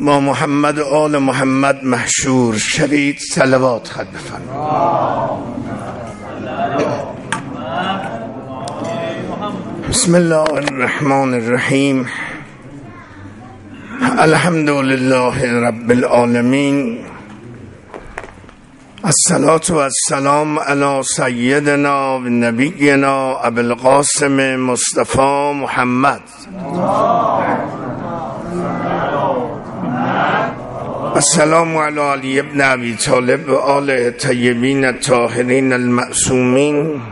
ما محمد و آل محمد محشور شوید. صلوات خط بفرمایید. بسم الله الرحمن الرحیم. الحمد لله رب العالمین. الصلاة والسلام علی سیدنا و نبینا ابی القاسم مصطفی محمد. السلام علی علی ابن ابی طالب و آل طیبین الطاهرین المعصومین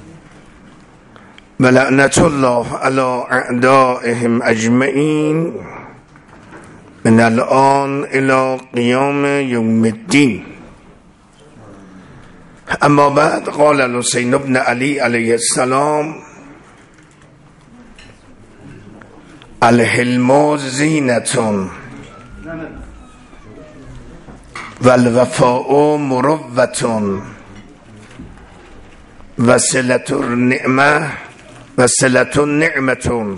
و لعنت الله علی اعدائهم اجمعین من الان الی قیام یوم الدین. اما بعد، قال الحسین بن علی علیه السلام: الحلم زینة و الوفاء مروة و صلة النعمة و صلة النعمة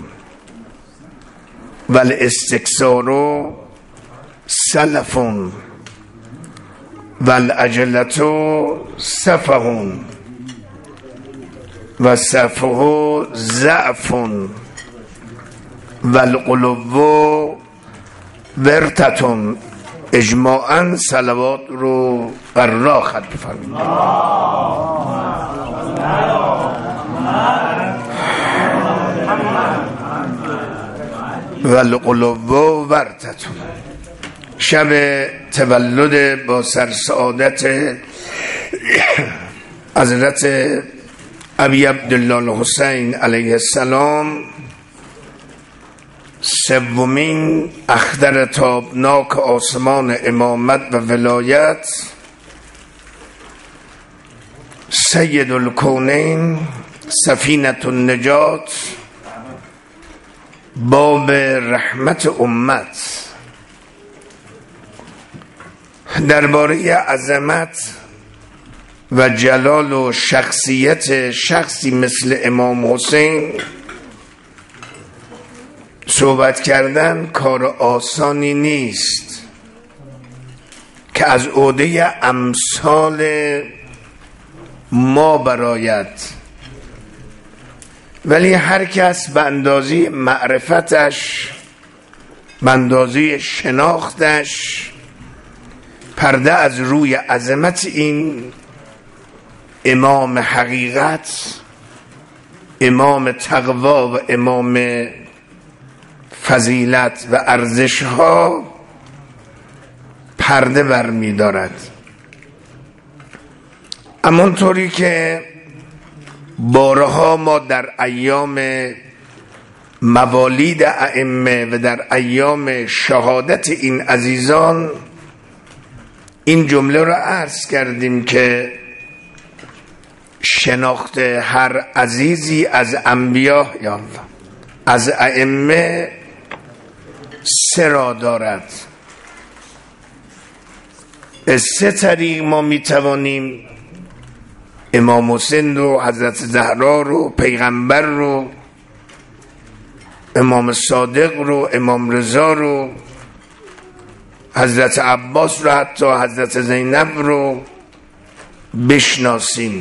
و الاستکثار سلف و العجلة سفه و سفه ضعف و القلوب ورطة. اجماعاً صلوات رو قرار خط بفرمایید. و القلوب ورطة. شب تولد با سرسعادت حضرت ابی عبدالله الحسین علیه السلام، سومین اختر تابناک آسمان امامت و ولایت، سید الکونین، سفینة النجات، باب رحمت امت، درباره عظمت و جلال و شخصیت شخصی مثل امام حسین صحبت کردن کار آسانی نیست که از عهده امثال ما برآید، ولی هر کس به اندازه معرفتش، به اندازه شناختش، پرده از روی عظمت این امام حقیقت، امام تقوا و امام فضیلت و ارزش ها پرده برمی دارد. همانطوری که بارها ما در ایام موالید ائمه و در ایام شهادت این عزیزان این جمله را عرض کردیم که شناخت هر عزیزی از انبیا یا الله از ائمه سه را دارد. به سه طریق ما میتوانیم امام حسین رو، حضرت زهرا رو، پیغمبر رو، امام صادق رو، امام رضا رو، حضرت عباس رو، حتی حضرت زینب رو بشناسیم.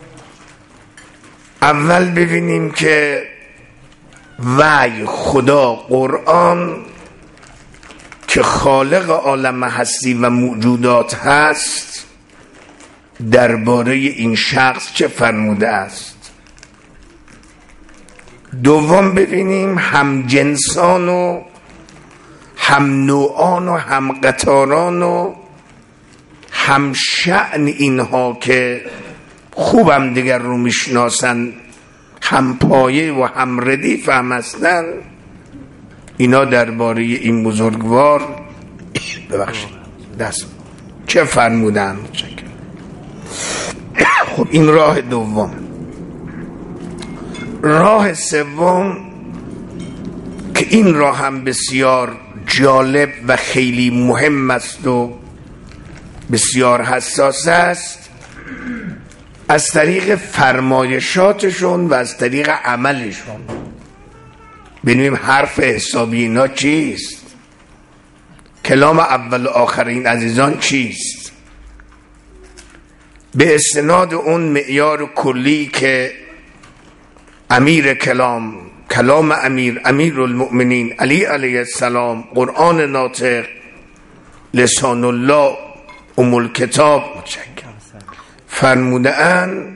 اول ببینیم که وحی، خدا، قرآن که خالق عالم هستی و موجودات هست درباره این شخص چه فرموده است. دوم ببینیم هم جنسان و هم نوعان و هم قطاران و هم شأن اینها که خوبم دیگر رو میشناسن، هم پایه و هم ردیف هم هستن، اینا درباره این بزرگوار ببخشید دست چه فرمودن. خب این راه دوم. راه سوم که این راه هم بسیار جالب و خیلی مهم است و بسیار حساس است، از طریق فرمایشاتشون و از طریق عملشون. ببینیم حرف حسابی اینا چیست کلام اول و آخرین عزیزان چیست؟ به استناد اون معیار کلی که امیر کلام امیر المؤمنین علی علیه السلام، قرآن ناطق، لسان الله، ام الکتاب فرموده اند.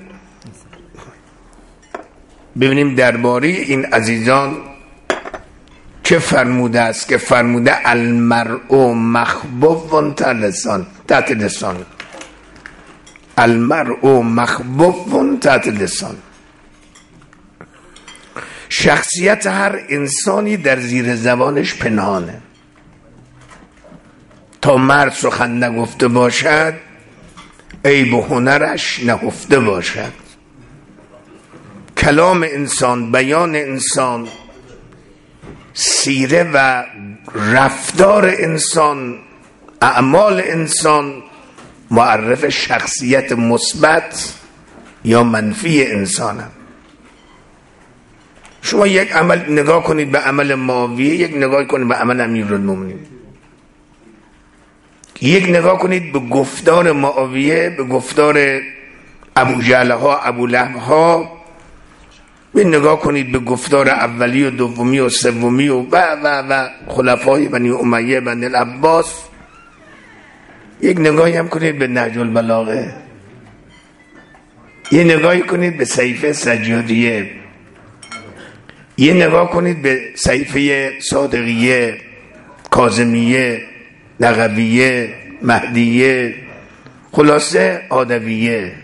ببینیم درباره این عزیزان چه فرموده است که فرموده المرء مخبوب تحت لسان. المرء مخبوب تحت لسان. شخصیت هر انسانی در زیر زبانش پنهانه. تا مرد سخن نگفته باشد عیب و هنرش نهفته باشد. کلام انسان، بیان انسان، سیره و رفتار انسان، اعمال انسان معرف شخصیت مثبت یا منفی انسانه. شما یک عمل نگاه کنید به عمل معاویه، یک نگاه کنید به عمل امیرالمومنین، یک نگاه کنید به گفتار معاویه، به گفتار ابو جهل ها، ابو لهب ها، به نگاه کنید به گفتار اولی و دومی و سومی و خلفای بنی امیه، بنی العباس. یک نگاهی هم کنید به نهج البلاغه، یک نگاهی کنید به صحیفه سجادیه، یک نگاه کنید به صحیفه صادقیه، کاظمیه، نقویه، مهدیه، خلاصه عادویه.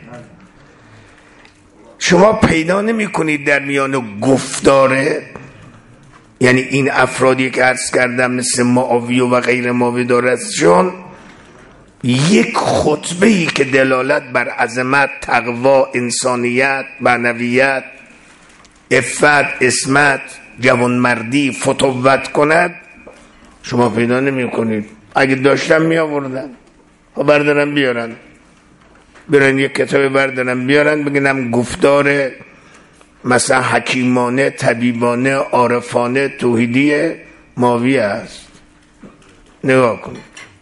شما پیدا نمی کنید در میان گفتاره، یعنی این افرادی که عرض کردم مثل معاویه و غیر معاویه دارستشون، یک خطبه‌ای که دلالت بر عظمت، تقوا، انسانیت، معنویت، عفت، عصمت، جوانمردی، فتوت کند شما پیدا نمی کنید. اگه داشتن می آوردن، بردارن بیارن، برن یک کتاب بردارن بیارن بگنم گفتار مثلا حکیمانه، طبیبانه، عارفانه، توحیدی معاویه است. نگاه کنید.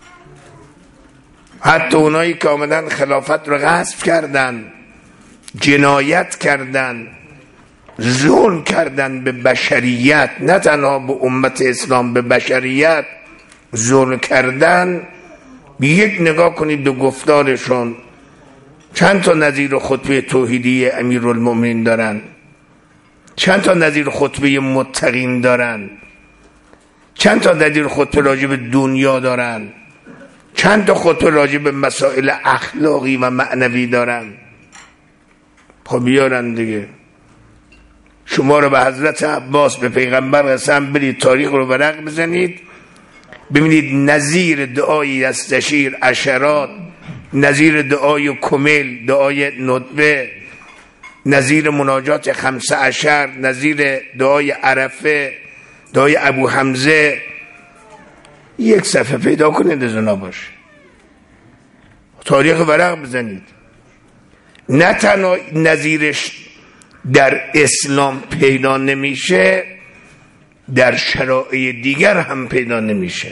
حتی اونایی که آمدن خلافت رو غصب کردن، جنایت کردن، ظلم کردن به بشریت، نه تنها به امت اسلام، به بشریت ظلم کردن، به یک نگاه کنید به گفتارشون. چند تا نظیر خطبه توحیدی امیرالمومنین دارن، چند تا نظیر خطبه متقین دارن، چند تا نظیر خطبه راجع به دنیا دارن، چند تا خطبه راجع به مسائل اخلاقی و معنوی دارن. خب بیارن دیگه. شما رو به حضرت عباس، به پیغمبر قسم برید تاریخ رو ورق بزنید، ببینید نظیر دعای یستشیر عشرات، نظیر دعای کمیل، دعای ندبه، نظیر مناجات 15، نظیر دعای عرفه، دعای ابو حمزه، یک صفحه پیدا کنید از اونا باشه، تاریخ ورق بزنید. نه تنها نظیرش در اسلام پیدا نمیشه، در شرایع دیگر هم پیدا نمیشه،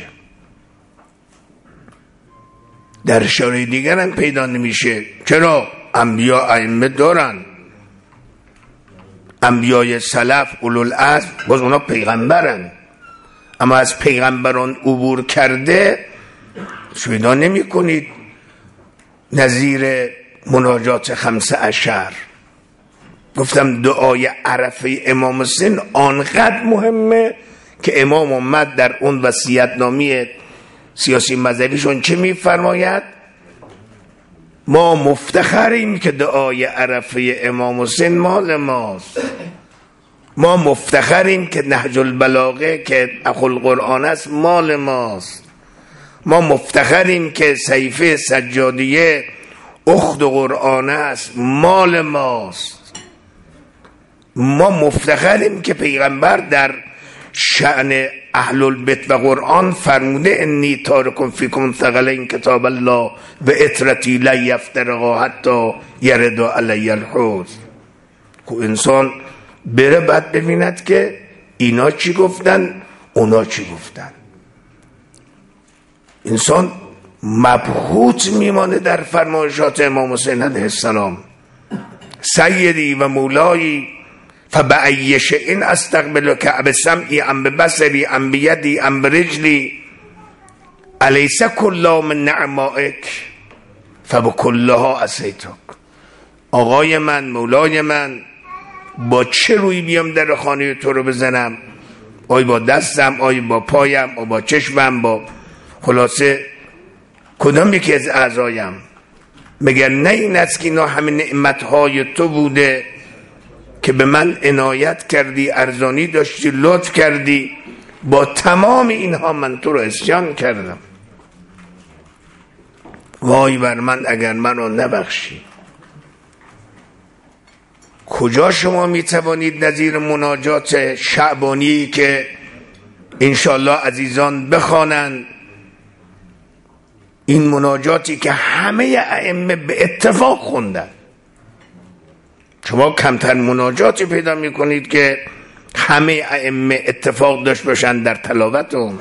در شرایع دیگر هم پیدا نمیشه. چرا؟ انبیا ائمه دارن، انبیای سلف اولوالعزم، باز اونا پیغمبرن، اما از پیغمبران عبور کرده پیدا نمی کنید نظیر مناجات 15. گفتم دعای عرفه امام حسین آنقدر مهمه که امام اومد در اون وصیت‌نامه سیاسی مذهبیشون چه می‌فرماید؟ ما مفتخریم که دعای عرفه امام حسین مال ماست، ما مفتخریم که نهج البلاغه که اخو القرآن است مال ماست، ما مفتخریم که صحیفه سجادیه اخت قرآن است مال ماست، ما مفتخریم که پیغمبر در شأن اهل البیت و قرآن فرموده انی تارکم فیکم ثقلین کتاب الله و اطرتی لا یفترقا حتی یرد علی الحوض. که انسان بره بعد ببیند که اینا چی گفتن اونا چی گفتن. انسان مبهوت میمانه در فرمایشات امام حسین علیه السلام. سیدی و مولایی فبأی شیء استقبلک بسمعی ام ببصری ام بیدی ام برجلی الیس کلها من نعمائک فبکلها عصیتک. آقای من، مولای من، با چه روی بیام در خانه تو رو بزنم؟ آیا با دستم، آیا با پایم، آیا با چشمم، با خلاصه کدام یکی از اعضایم؟ مگر نه این است که اینا همه نعمتهای تو بوده که به من عنایت کردی، ارزانی داشتی، لطف کردی، با تمام اینها من تو رو عصیان کردم. وای بر من اگر من رو نبخشی. کجا شما می توانید نظیر مناجات شعبانی که انشالله عزیزان بخوانند، این مناجاتی که همه ائمه به اتفاق خوندن، شما کمتر مناجاتی پیدا می کنید که همه ائمه اتفاق داشت باشن در تلاوت اون،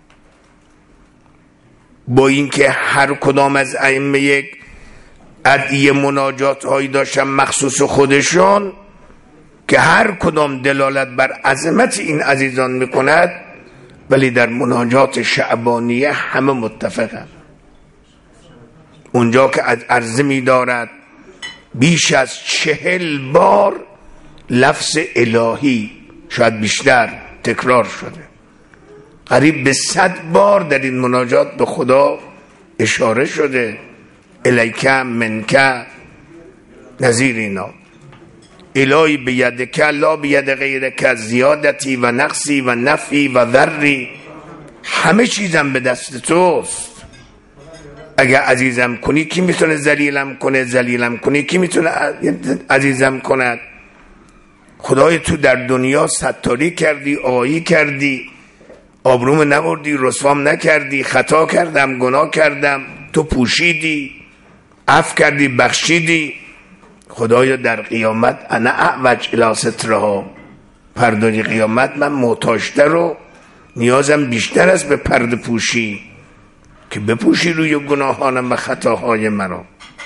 با اینکه هر کدام از ائمه یک ادعیه مناجات هایی داشتن مخصوص خودشون که هر کدام دلالت بر عظمت این عزیزان میکند، ولی در مناجات شعبانیه همه متفقن. اونجا که عرضه می‌دارد بیش از 40 بار لفظ الهی، شاید بیشتر، تکرار شده. قریب به 100 بار در این مناجات به خدا اشاره شده. الیک منک نظیر اینا. الهی بیدک لا بید غیرک زیادتی و نقصی و نفی و ذری. همه چیزم به دست توست. اگر عزیزم کنی کی میتونه ذلیلم کنه؟ ذلیلم کنی کی میتونه عزیزم کند؟ خدای تو در دنیا ستاری کردی، آیی کردی، آبروم نبردی، رسوام نکردی، خطا کردم، گناه کردم، تو پوشیدی، عفو کردی، بخشیدی. خدایا در قیامت انا اعوج الی سترها، پرده قیامت من محتاجتر و نیازم بیشتر است به پرده پوشی که بپوشی روی گناهانم و خطاهای مرا.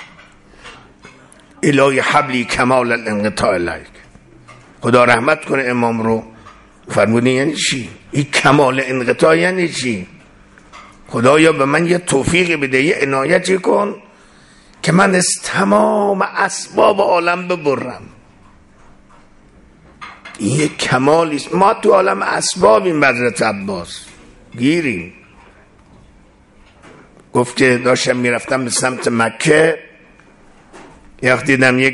الهی حبلی کمال الانقطاع الیک. خدا رحمت کنه امام رو. فرمودین یعنی چی؟ این کمال انقطاع یعنی چی؟ خدایا به من یه توفیقی بده، یه عنایتی کن که من از تمام اسباب عالم ببرم. این یک کمالی است. ما تو عالم اسبابیم حضرت عباس، گیریم. گفت که داشتم میرفتم به سمت مکه، یک دیدم یک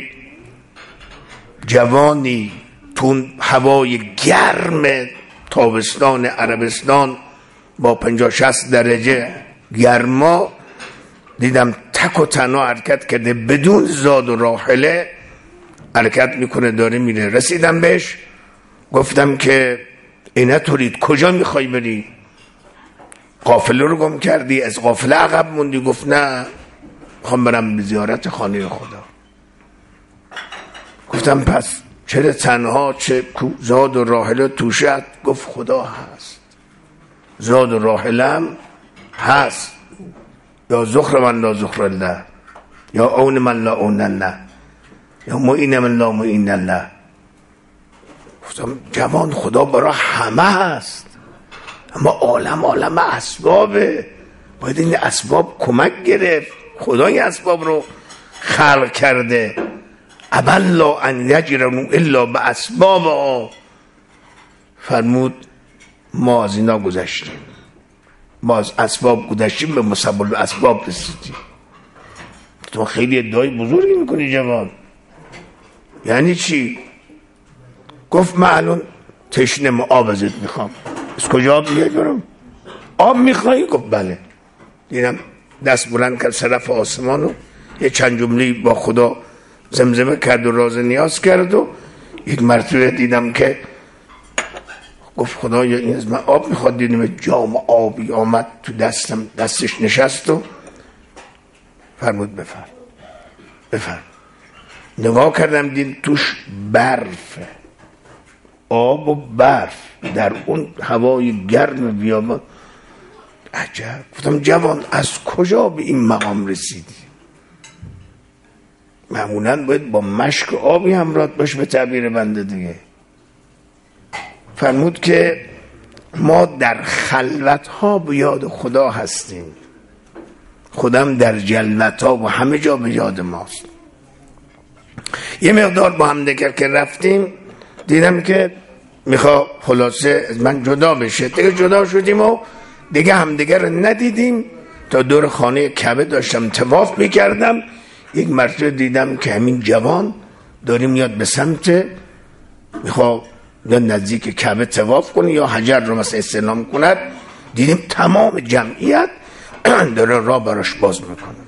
جوانی تو هوای گرم تابستان عربستان با 50-60 درجه گرما، دیدم تک و تنها حرکت کرده، بدون زاد و راحله حرکت میکنه، داره میره. رسیدم بهش، گفتم که اینه تورید کجا میخوای بری؟ قافله رو گم کردی؟ از قافله عقب موندی؟ گفت نه، میخوام برم به زیارت خانه خدا. گفتم پس چرا تنها؟ چه زاد و راحله توشد؟ گفت خدا هست، زاد و راحلم هست. یا زخر من لا زخر الله، یا اون من لا اون الله، یا معین من لا معین الله. گفتم جوان، خدا برای همه هست، اما عالم اسبابه، باید این اسباب کمک گرفت. خدا این اسباب رو خلق کرده. ابلا ان یجرؤوا الا باسبابها. فرمود ما از اینا گذشتیم، ما از اسباب گذشتیم، به مسبب اسباب رسیدیم. تو خیلی ادعای بزرگی میکنی جوان. یعنی چی؟ گفت من الان تشنه، آب ازت میخوام. از کجا آب میگیرم؟ آب میخوایی؟ گفت بله. دیدم دست بلند کرد طرف آسمان و یه چند جمله با خدا زمزمه کرد و راز نیاز کرد و یک مرتبه دیدم که گفت خدایا این از من آب میخواد. دیدم جام آبی آمد تو دستش نشست و فرمود بفرم. نگاه کردم دید توش برفه، آب و برف در اون هوای گرم بیابان. عجب. گفتم جوان از کجا به این مقام رسیدی؟ معمولاً باید با مشک و آبی همراه باش به تعبیر بنده دیگه. فرمود که ما در خلوت‌ها به یاد خدا هستیم، خودم در جلوت‌ها و همه جا به یاد ماست. یه مقدار با هم دیگر که رفتیم دیدم که میخوا خلاصه از من جدا بشه. دیگه جدا شدیم و دیگه همدیگر رو ندیدیم تا دور خانه کعبه داشتم طواف میکردم. یک مرتبه دیدم که همین جوان داره میاد به سمت میخوا نزدیک کعبه طواف کنه یا حجر رو مثلا استلام کند. دیدیم تمام جمعیت داره راه براش باز میکنه.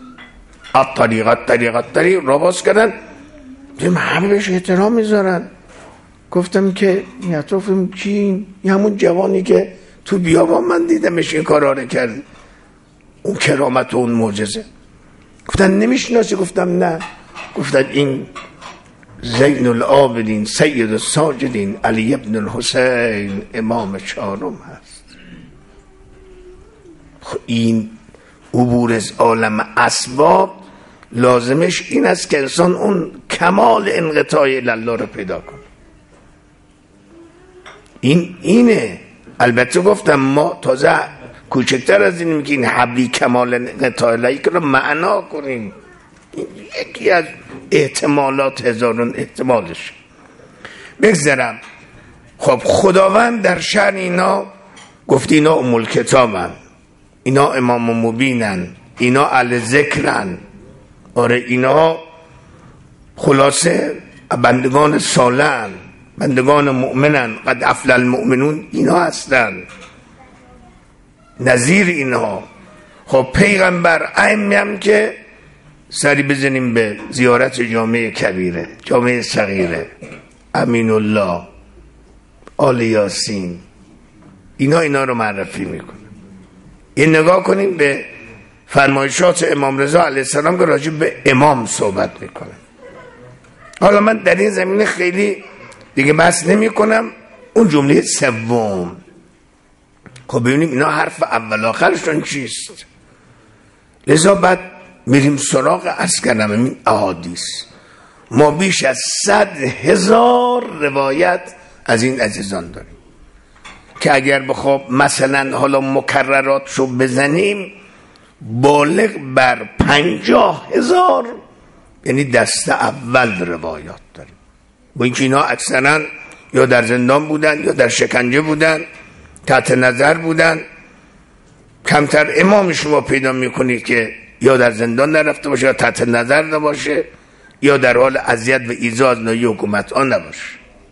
طریق راه باز کردن. دیدیم همه بهش احترام میذارن. گفتم که این اطرافم کی؟ همون جوانی که تو بیابان من دیدمش این کارا رو کرد، اون کرامت و اون معجزه. گفتن نمیشناسی؟ گفتم نه. گفتن این زین العابدین سید الساجدین علی ابن الحسین امام چهارم هست. این عبور از عالم اسباب لازمش این است که انسان اون کمال انقطاع الله رو پیدا کنه. اینه. البته گفتم ما تازه کوچکتر از این که این حبلی کمال انقطاع الله رو معنا کنیم. یکی از احتمالات هزارون احتمالش. بگذارم. خب خداوند در شأن اینا گفت اینا ام الکتابن، اینا امام مبینن، اینا اهل ذکرن. آره اینا خلاصه بندگان صالحن، بندگان مؤمنن، قد افلح المؤمنون اینا هستن، نظیر اینا. خب پیغمبر هم که سری بزنیم به زیارت جامع کبیره، جامع صغیره، امین الله، آل یاسین، اینا رو معرفی میکنه. این نگاه کنیم به فرمایشات امام رضا علیه السلام که راجع به امام صحبت میکنه. حالا من در این زمینه خیلی دیگه بحث نمی کنم. اون جمله سوم، خب ببینیم اینا حرف اول آخرشون چیست. لذا بعد میریم سراغ عسکرم این احادیث. ما بیش از 100,000 روایت از این عزیزان داریم که اگر بخواب مثلا حالا مکرراتشو بزنیم بالغ بر 50,000 یعنی دسته اول روایات داریم. با اینکه اینا اکثرا یا در زندان بودن یا در شکنجه بودن، تحت نظر بودن. کمتر امام شما پیدا میکنید که یا در زندان نرفته باشه یا تحت نظر نباشه یا در حال اذیت و ایذا از ناحیه حکومت آن نباشه.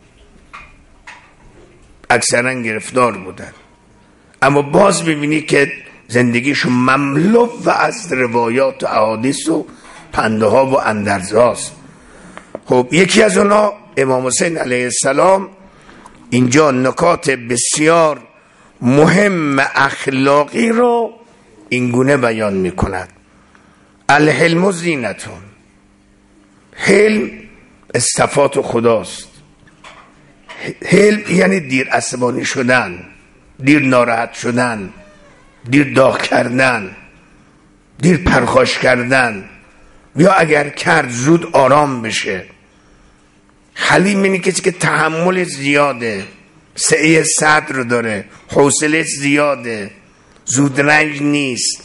اکثرا گرفتار بودن. اما باز ببینید که زندگیشون مملو و از روایات و احادیث و پنده ها و اندرزه هاست. خب یکی از اونا امام حسین علیه السلام اینجا نکات بسیار مهم اخلاقی رو اینگونه بیان میکند. الحلم زینتون. حلم صفات خداست. حلم یعنی دیر عصبانی شدن، دیر ناراحت شدن، دیر داغ کردن، دیر پرخاش کردن، یا اگر کرد زود آرام بشه. حلیم اینی کسی که تحمل زیاده، سعه صدر داره، حوصله زیاده، زودرنج نیست.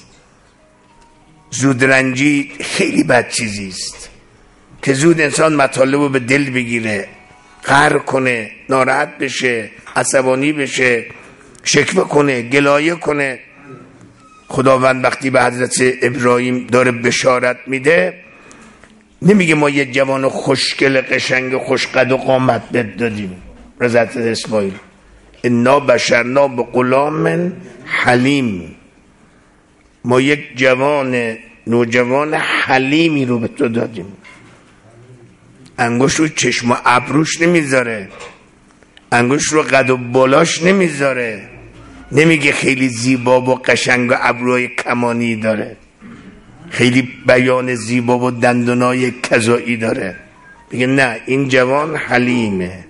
زودرنجی خیلی بد چیزیست که زود انسان مطالب رو به دل بگیره، قهر کنه، ناراحت بشه، عصبانی بشه، شکوه کنه، گلایه کنه. خداوند وقتی به حضرت ابراهیم داره بشارت میده نمیگه ما یه جوان خوشگل قشنگ خوشقد و قامت بدادیم. حضرت اسماعیل انا بشرنا به غلام حلیم، ما یک جوان نوجوان حلیمی رو به تو دادیم. انگوش رو چشم و ابروش نمیذاره، انگوش رو قد و بالاش نمیذاره، نمیگه خیلی زیبا و قشنگ و ابروی کمانی داره، خیلی بیان زیبا و دندونای کذایی داره. میگه نه، این جوان حلیمه،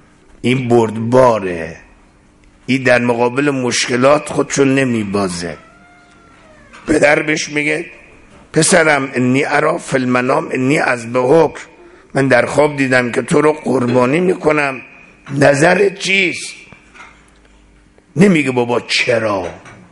این بردباره، این در مقابل مشکلات خودشون نمیبازه. پدر بهش میگه پسرم انی ارا فی المنام انی اذبحک، من در خواب دیدم که تو رو قربانی میکنم، نظرت چیست؟ نمیگه بابا چرا،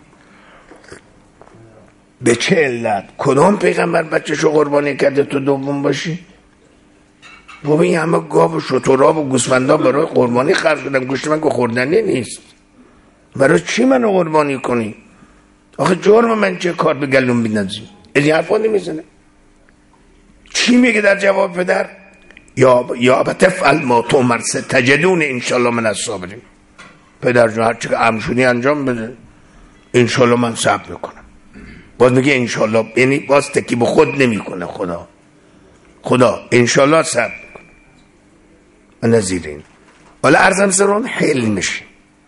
به چه علت، کدام پیغمبر بچه‌شو قربانی کرده تو دوم باشی؟ بابا این همه گاو و شترها و گوسفندا برای قربانی خرج کردم، گوشت من که خوردنی نیست، برای چی منو قربانی کنی؟ آخه جرم من چه کار به گلوم بیندازی؟ از این حرفا نمیزنه. چی میگه در جواب پدر؟ یا بتفعل ما تؤمر ستجدون انشالله من الصابرین. پدر جون هر چی که امر شدی انجام بده، انشالله من صبر میکنم. باز میگه انشالله، یعنی باز تکی به خود نمیکنه. خدا انشالله صبر میکنه. و نظیرین حالا عرضم سرون حلمش،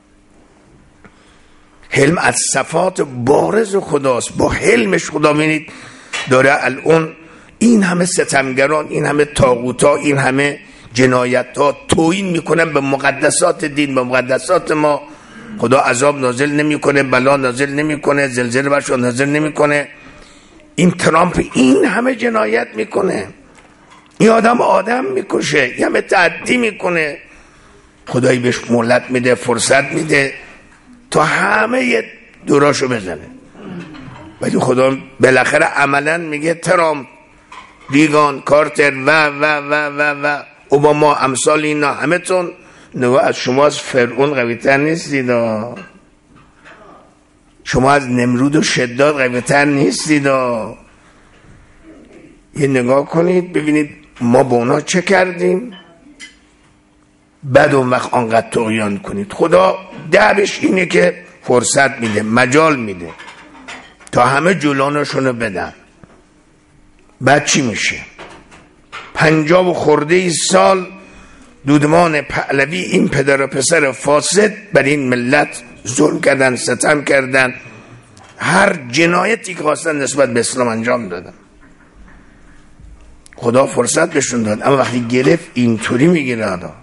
حلم از صفات بارز خداست. با حلمش خدا بینید داره الان این همه ستمگران، این همه طاغوتا، این همه جنایت ها توهین میکنن به مقدسات دین، به مقدسات ما. خدا عذاب نازل نمیکنه، بلا نازل نمیکنه، زلزله برشون نازل نمیکنه. این ترامپ این همه جنایت میکنه، این آدم میکشه، این همه تعدی میکنه. خدایی بهش مهلت میده، فرصت میده تا همه دوراشو بزنه. ولی خدا بالاخره عملا میگه ترامپ، ریگان، کارتر و اوباما، امثال اینا همه تون نگاه از شما از فرعون قوی‌تر نیستید، شما از نمرود و شداد قوی‌تر نیستید. یه نگاه کنید ببینید ما با اونا چه کردیم، بعد اون وقت آنقدر طغیان کنید. خدا دعوش اینه که فرصت میده، مجال میده تا همه جلانشونو بدن. بعد چی میشه؟ 50 خورده سال دودمان پهلوی این پدر و پسر فاسد بر این ملت ظلم کردن، ستم کردن، هر جنایتی که خواستن نسبت به اسلام انجام دادن. خدا فرصت بهشون داد، اما وقتی گرفت اینطوری میگیره. آدم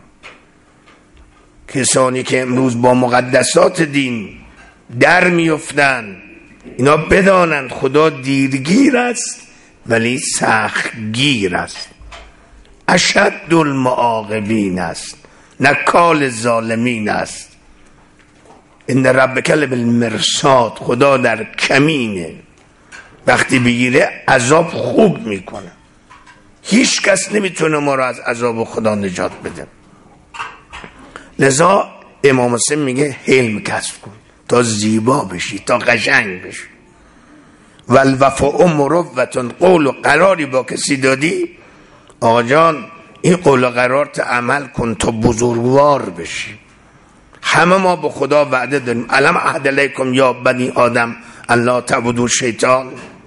کسانی که امروز با مقدسات دین در میفتن، اینا بدانند خدا دیرگیر است ولی سختگیر است، اشد المعاقبین است، نکال ظالمین است. ان ربک لبالمرصاد، خدا در کمینه، وقتی بگیره عذاب خوب میکنه. هیچ کس نمیتونه ما رو از عذاب خدا نجات بده. لذا امام حسین میگه حلم کسب کن تا زیبا بشی، تا قشنگ بشی. والوفاء مروتون، قول و قراری با کسی دادی، آقا جان این قول و قرار تا عمل کن تا بزرگوار بشی. همه ما به خدا وعده داریم، الم عهد علیکم یا بنی آدم الله تعبدوا شیطان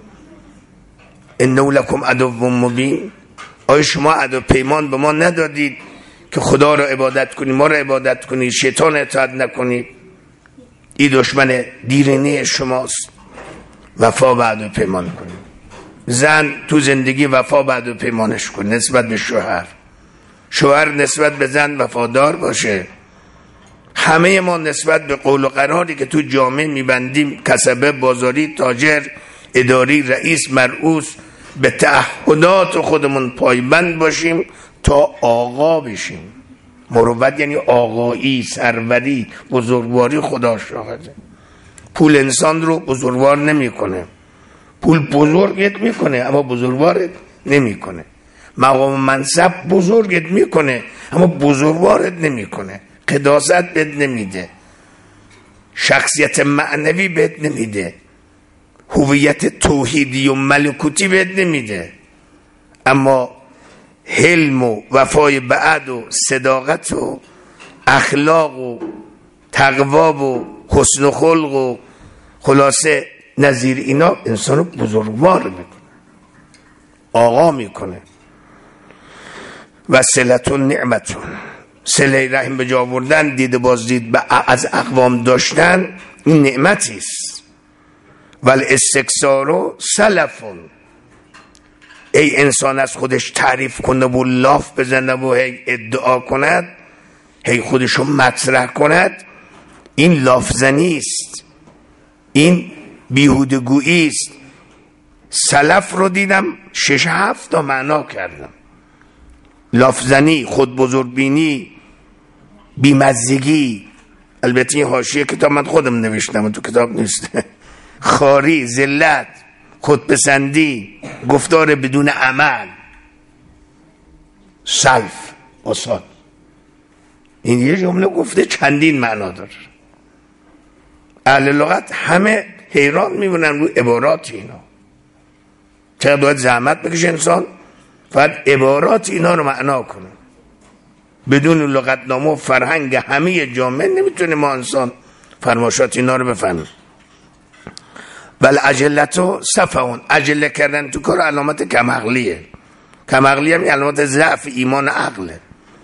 انه لکم عدو مبین. آیا شما عهد و پیمان به ما ندادید که خدا رو عبادت کنید، ما رو عبادت کنید، شیطان اطاعت نکنید؟ این دشمن دیرینه شماست. وفا بعد و پیمان کنید. زن تو زندگی وفا بعد و پیمانش کنه نسبت به شوهر، شوهر نسبت به زن وفادار باشه. همه ما نسبت به قول و قراری که تو جامعه میبندیم، کسبه، بازاری، تاجر، اداری، رئیس، مرئوس، به تعهدات خودمون پایبند باشیم تا آقا بشیم. مروت یعنی آقایی، سروری، بزرگواری. خدا شاهده. پول انسان رو بزرگوار نمیکنه، پول بزرگت میکنه اما بزرگوارت نمیکنه. مقام منصب بزرگت میکنه اما بزرگوارت نمیکنه. قداست بهت نمیده، شخصیت معنوی بهت نمیده، هویت توحیدی و ملکوتی بهت نمیده. اما حلم و وفای بعد و صداقت و اخلاق و تقوا و حسن خلق و خلاصه نظیر اینا انسان رو بزرگوار میکنه، آقا میکنه. و صلتون نعمتون، صله رحم به جا آوردن، دید بازدید از اقوام داشتن، این نعمتی است. ول استکثار سلفون، ای انسان از خودش تعریف کنه و لاف بزنه و هی ادعا کند، هی خودشو مطرح کند، این لافزنی است، این بیهودگویی است، سلف رو دیدم 6-7 تا معنا کردم. لافزنی، خود بزرگبینی، بیمزگی، البته این حاشیه کتاب من خودم نوشتم تو کتاب نیست، خاری، ذلت، خودپسندی، گفتار بدون عمل، سلف، آساد. این یه جمله گفته چندین معنا داره. اهل لغت همه حیران میمونن رو عبارات اینا. چقدر باید زحمت بکشه انسان فقط عبارات اینا رو معنا کنه. بدون لغتنامه و فرهنگ همه جامعه نمیتونه ما انسان فرماشات اینا رو بفهمیم. بل عجلتو صفون، عجله کردن تو کار علامت کمعقلیه. کمعقلی هم علامت ضعف ایمان عقله.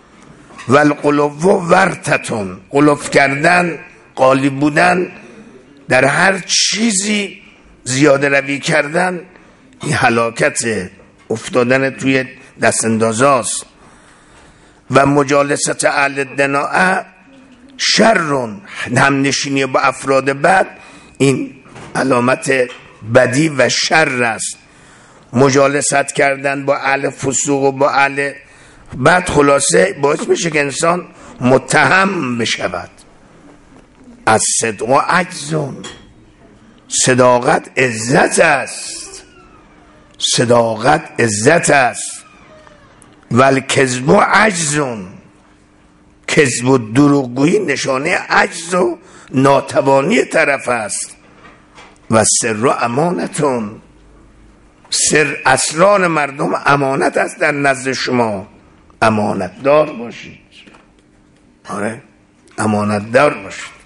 والقلوب ورتتون، قلوب کردن، غالب بودن در هر چیزی، زیاده روی کردن، این هلاکت، افتادن توی دست اندازاست. و مجالست اهل دناء شرون، همنشینی با افراد بد این علامت بدی و شر است. مجالست کردن با اهل فسوق و با اهل بد خلاصه باعث میشه که انسان متهم بشود. از صدق و عجزون، صداقت عزت است، صداقت عزت است. ولی کذب و عجزون، کذب و دروغگویی نشانه عجز و ناتوانی طرف است. و سر و امانتون، سر اسرار مردم امانت است در نزد شما، امانت دار باشید. آره امانت دار باشید.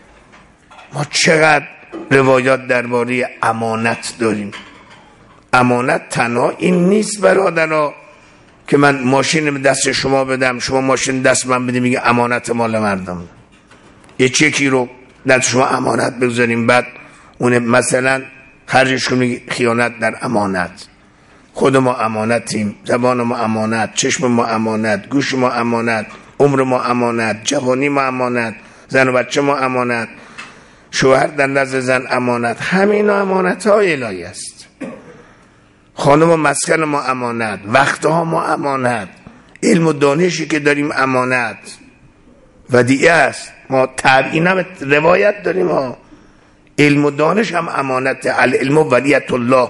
ما چقدر روایات درباره امانت داریم. امانت تنها این نیست برادرها که من ماشین به دست شما بدم، شما ماشین دست من بدیم میگه امانت مال مردم. یه چکی رو دست شما امانت بگذاریم بعد اون مثلا خرجش کنیم خیانت در امانت. خود ما امانتیم، زبان ما امانت، چشم ما امانت، گوش ما امانت، عمر ما امانت، جوانی ما امانت، زن و بچه ما امانت، شوهر در نزد زن امانت. همین امانت های الهی است. خانه و مسکن ما امانت، وقت ها ما امانت، علم و دانشی که داریم امانت. ودیعه است. ما تابعین هم روایت داریم ها. علم و دانش هم امانت. العلم ودیعت الله،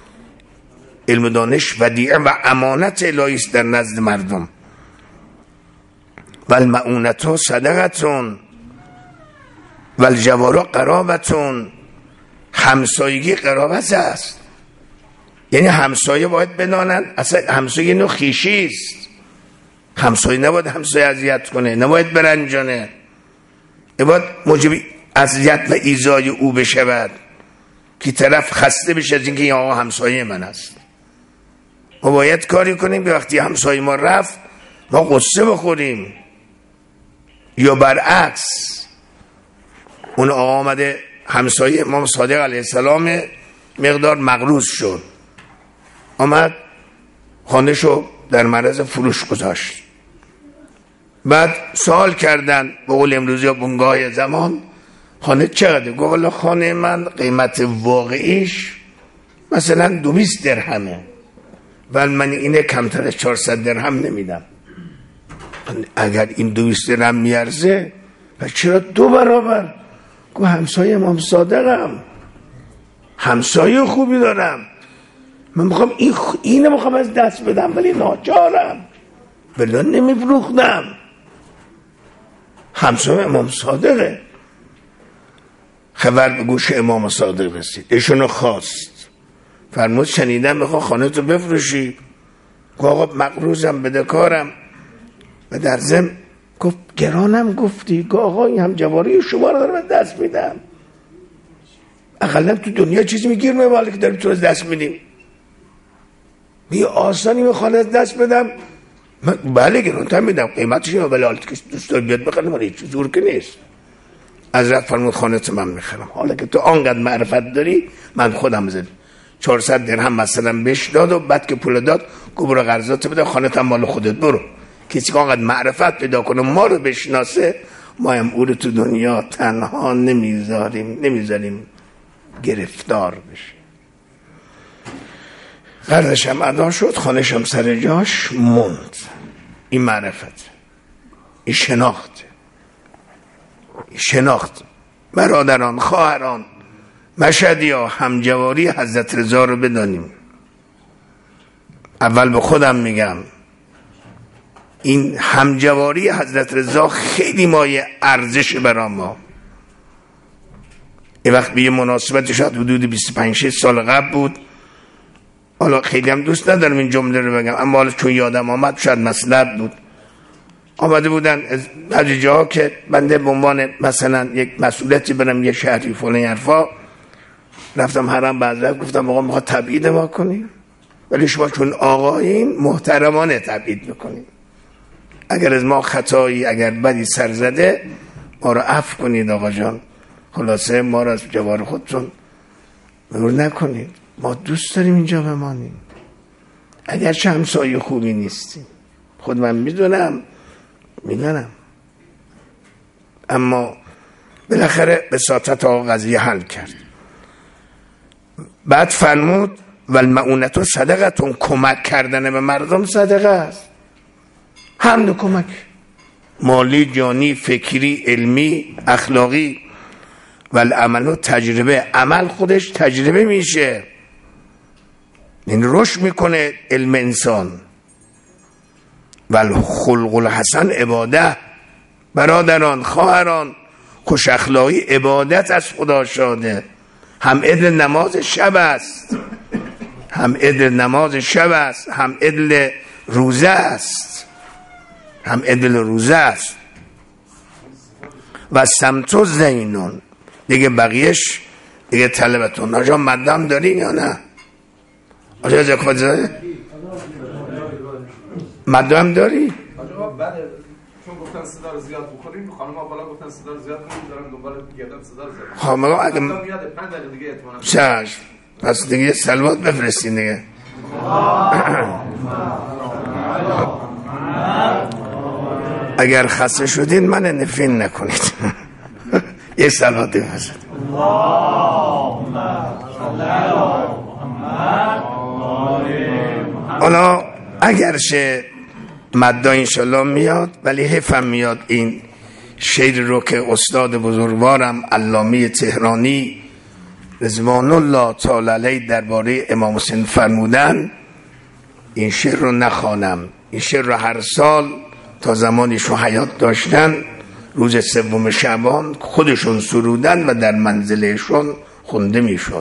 علم و دانش ودیعه و امانت الهی است در نزد مردم. والمعونت صدقتون والجوار قرابتون، همسایگی قرابت است. یعنی همسایه باید بدانن اصلا همسایه نوع خیشی است. همسایه نباید همسایه اذیت کنه، نباید برنجانه، نباید موجب اذیت و ایذای او بشود که طرف خسته بشه از اینکه این آقا همسایه من است. ما باید کاری کنیم که وقتی همسایه ما رفت ما قصه بخوریم، یا برعکس اون آقا آمده همسایه امام صادق علیه السلام مقدار مغروض شد، آمد خانه‌شو در معرض فروش گذاشت. بعد سوال کردن به قول امروزی یا بنگاه زمان خانه چقدر؟ گفت والا خانه من قیمت واقعیش مثلا 200 درهمه ولی من اینه کمتر از 400 درهم نمیدم. اگر این 200 درهم میارزه پس چرا 2 برابر؟ گفت همسایه امام صادقم، همسایه خوبی دارم، من میخوام اینو میخوام از دست بدم ولی ناچارم، بلا نمیفروختم. همسایه امام صادقه. خبر به گوش امام صادق رسید، ایشونو خواست، فرمود شنیدم میخوام خانه تو بفروشی. گفت آقا مقروضم، بدهکارم. و در ضمن گفت گرانم گفتی؟ گفت آقا این هم جواری شما رو دارم دست میدم، اقلا تو دنیا چیزی میگیر میواله که داریم تو از دست میدیم، بی آسانی میخواد از دست بدم؟ بله گرانتر میدم، قیمتش اینه، ولی حالت که دوست داری بیاد بخرم، ولی هیچ زور که نیست. از رفت فرمود خانه تو من میخرم، حالا که تو آنقدر معرفت داری من خودم زدم 400 درهم مثلا بهش داد و بعد که پول داد گفت برو قرضات بده، خانه تا مال خودت برو. کسی که آنقدر معرفت پیدا کنه ما رو بشناسه ما هم او رو تو دنیا تنها نمیذاریم گرفتار بشه. قرضشم ادا شد، خانشم سر جاش موند. این معرفت، این شناخت. برادران، خواهران، مشهدیا، همجواری حضرت رضا رو بدانیم. اول به خودم میگم این همجواری حضرت رضا خیلی مایه ارزش برای ما. یه وقت به یه مناسبت شاید حدود 25 سال قبل بود، حالا خیلی هم دوست ندارم این جمله رو بگم، اما حالا چون یادم آمد شاید مصلحت بود. آمده بودن از جاها که بنده به عنوان مثلا یک مسئولیتی برم یه شهری فلان حرفا، رفتم حرم بعد گفتم آقا میخواد تبعید ما کنیم، ولی شما چون آقایین محترمانه تبعید میکنیم، اگر از ما خطایی اگر بدی سر زده ما رو عفو کنید آقا جان، خلاصه ما رو از جوار خودتون مرور نکنید، ما دوست داریم اینجا بمانیم، اگرچه همسایه خوبی نیستیم، خود من میدونم، اما بالاخره به ساعت آقا قضیه حل کرد. بعد فرمود والمعونت صدقتون، کمک کردن به مردم صدقه است. هر نوع کمک، مالی، جانی، فکری، علمی، اخلاقی. والعمل تجربه، عمل خودش تجربه میشه، این رشد میکنه علم انسان. والخلق الحسن عباده. برادران، خواهران، خوش اخلاقی عبادت از خدا شاده. هم عدل نماز شب است، هم عدل روزه است، و سمتو زینون. دیگه بقیهش دیگه طلبتون. آجا مدام داری یا نه؟ آجا زکات زده؟ مدام داری؟ چون گفتن صدا رو زیاد بخوریم، خانم‌ها بالا گفتن صدا رو زیاد کنیم، دارن دنبال گردن صدا رو زیاد. خانم‌ها اگه میاد 5 دقیقه دیگه احتمالاً. چش. پس دیگه سلوات بفرستین دیگه. اگر خسته شدین من نفرین نکنید. یه سلوات بفرستید. حالا اگرچه مدا انشالله میاد، ولی حیفم میاد این شعر رو که استاد بزرگوارم علامه تهرانی رضوان الله تعالی علیه درباره امام حسین فرمودن، این شعر رو نخوانم. این شعر رو هر سال تا زمانیشون حیات داشتن روز 3 شعبان خودشون سرودن و در منزلشون خونده میشد.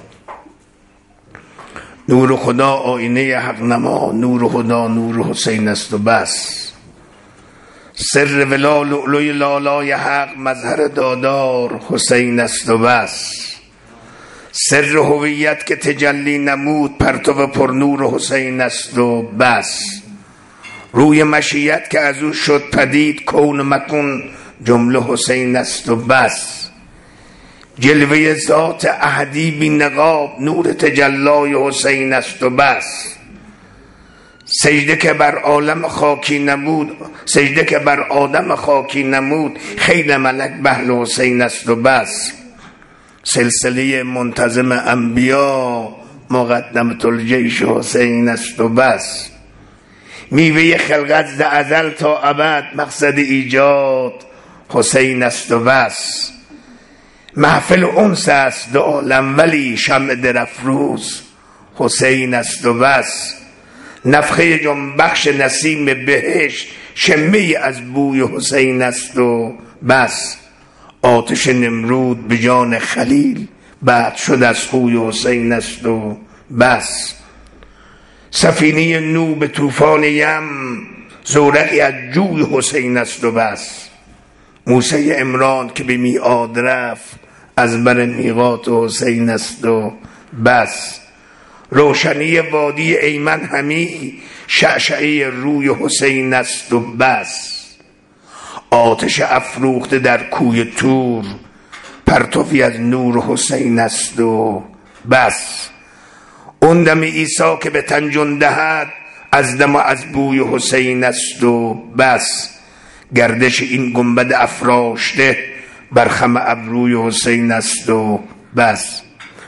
نور خدا آینه حق نما، نور خدا نور حسین است و بس. سر ولا لؤلؤ لالای حق، مظهر دادار حسین است و بس. سر هویت که تجلی نمود، پرتو پر نور حسین است و بس. روی مشیت که از او شد پدید، کون مکن جمله حسین است و بس. جلوه ذات احدی بی نقاب، نور تجلای حسین است و بس. سجده که بر عالم خاکی نمود، سجده که بر آدم خاکی نمود، خیل ملک بهل حسین است و بس. سلسله منتظم انبیا، مقدمة الجیش حسین است و بس. میوه خلقت ز ازل تا ابد، مقصد ایجاد حسین است و بس. محفل انس است دو عالم، ولی شمع درافروز حسین است و بس. نفخه جنبخش نسیم بهشت، شمه از بوی حسین است و بس. آتش نمرود به جان خلیل، بعد شد از خوی حسین است و بس. سفینه نوح به طوفان یم، زورقی از جوی حسین است و بس. موسی عمران که به میعاد رفت، از بر میقات حسین است و بس. روشنی وادی ایمن همی، شعشعه روی حسین است و بس. آتش افروخته در کوی طور، پرتوی از نور حسین است و بس. اون دم عیسی که به تنجون دهد، از دم و از بوی حسین است و بس. گردش این گنبد افراشته، بر خم ابروی حسین است و بس.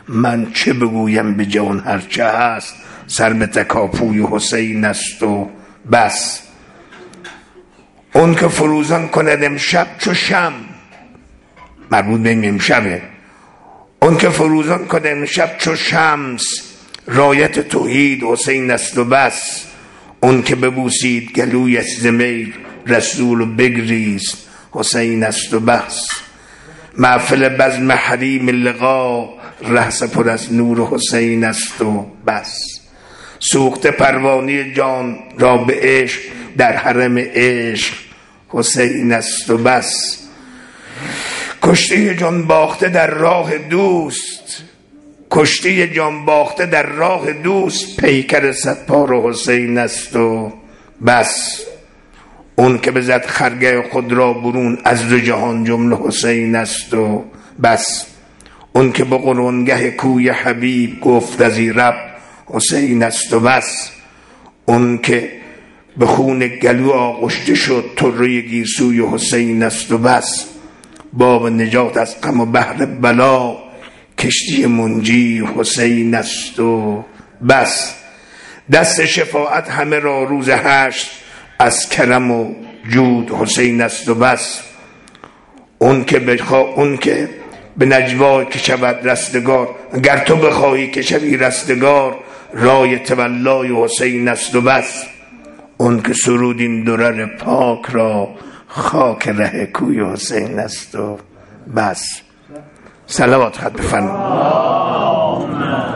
من چه بگویم به جان هرچه هست، سر به تکاپوی حسین است و بس. اون که فروزان کند امشب چو شم، مربوط به امشبه، اون که فروزان کند امشب چو شمس، رایت توحید حسین است و بس. اون که ببوسید گلویش ز می رسول و بگریست، حسین است و بس. محفل بزم حریم لقا، رهس پر از نور حسین است و بس. سوخته پروانه جان را به عشق، در حرم عشق حسین است و بس. کشته جان باخته در راه دوست، کشته جان باخته در راه دوست، پیکر صدپار حسین است و بس. اون که بزد خرگه خود را برون، از دو جهان جمله حسین است و بس. اون که به قرونگه کوی حبیب، گفت از این رب حسین است و بس. اون که به خون گلو آغشته شد، طره گیسوی حسین است و بس. باب نجات از غم و بحر بلا، کشتی منجی حسین است و بس. دست شفاعت همه را روز حشر، از کرم و جود حسین است و بس. اون که به نجوا که شود رستگار، اگر تو بخواهی که شوی رستگار، رای تولای حسین است و بس. اون که سرود این درر پاک را، خاک ره کوی حسین است و بس. صلوات خط بفرمایید.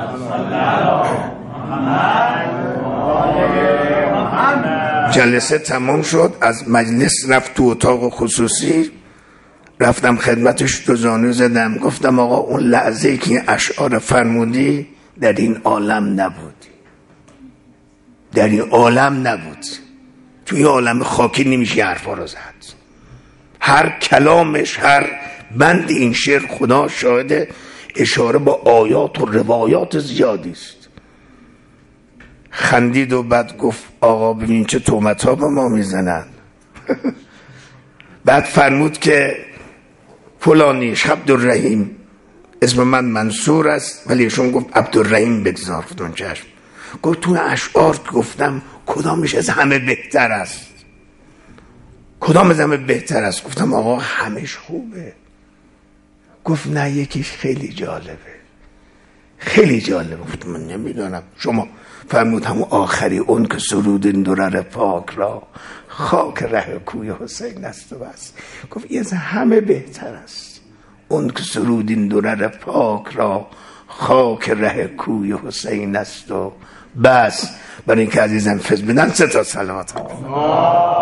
جلسه تمام شد، از مجلس رفت تو اتاق خصوصی. رفتم خدمتش، دو زانو زدم، گفتم آقا اون لحظه‌ای که اشعار فرمودی در این عالم نبودی، در این عالم نبود، توی عالم خاکی نمیشه حرفا رو زد. هر کلامش، هر بند این شعر خدا شاهد، اشاره با آیات و روایات زیادی است. خندید و بعد گفت آقا ببین چه تهمت ها به ما میزنن. بعد فرمود که فلانیش عبدالرحیم، اسم من منصور است ولی ایشون گفت عبدالرحیم بگذار. گفتم چشم. گفت تو اشعار گفتم کدامش از همه بهتر است، کدام از همه بهتر است؟ گفتم آقا همش خوبه. گفت نه یکیش خیلی جالبه، خیلی جالبه. گفتم من نمیدونم. شما فرمود همون آخری، اون که سرود این درر پاک را، خاک ره کوی حسین است و بس. گفت یه از همه بهتر است، اون که سرود این درر پاک را، خاک ره کوی حسین است و بس. برای اینکه عزیزم فضل بدن 3 تا صلوات